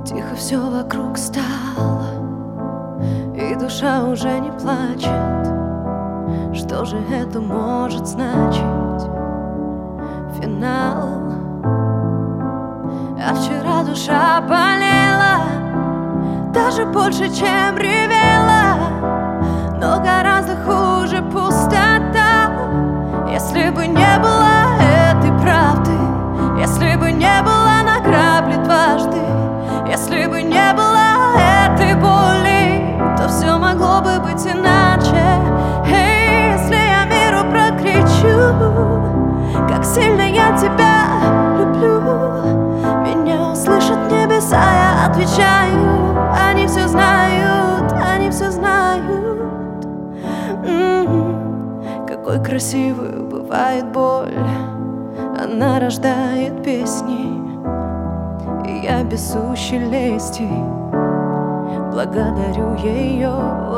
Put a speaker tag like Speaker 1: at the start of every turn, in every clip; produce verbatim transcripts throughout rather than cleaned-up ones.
Speaker 1: Тихо все вокруг стало, и душа уже не плачет. Что же это может значить? Финал. А вчера душа болела, даже больше, чем ревела. Но гораздо хуже пустота. Если бы не было этой правды, если бы не было награбли дважды, если бы не было этой боли, то все могло бы быть иначе. Эй, если я миру прокричу, как сильно я тебя люблю, меня услышат небеса, я отвечаю. Они все знают, они все знают. М-м-м. Какой красивой бывает боль, она рождает песни. И я без сущей лести благодарю ее.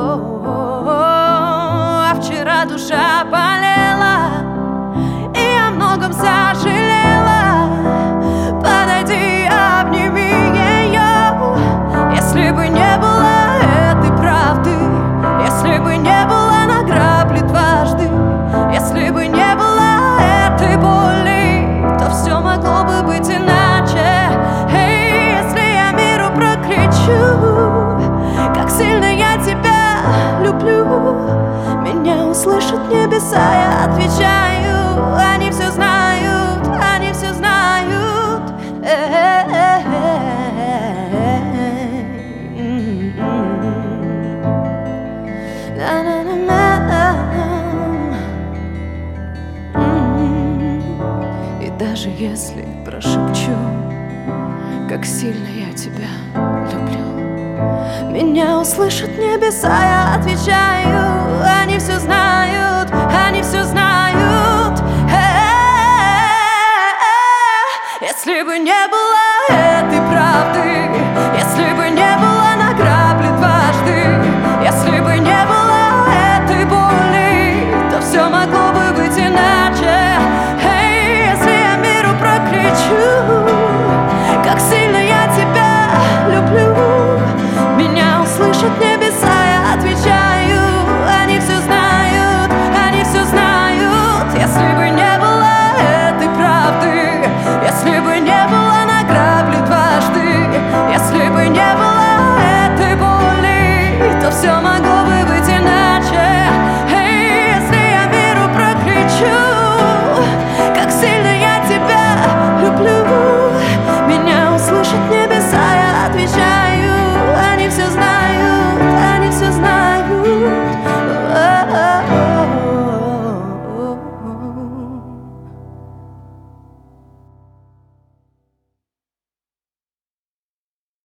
Speaker 1: А вчера душа болела, и я о многом сожалела. Подойди, обними ее. Если бы не было этой правды, если бы не было награбли дважды, если бы не было этой боли, то все могло бы быть иначе. Эй, если я миру прокричу, как сильно я тебя люблю, меня услышат небеса, я отвечаю. Они все знают, они все знают. И даже если прошепчу, как сильно я тебя люблю, меня услышат небеса, я отвечаю. Они все знают, они все знают. Если бы не было этой правды,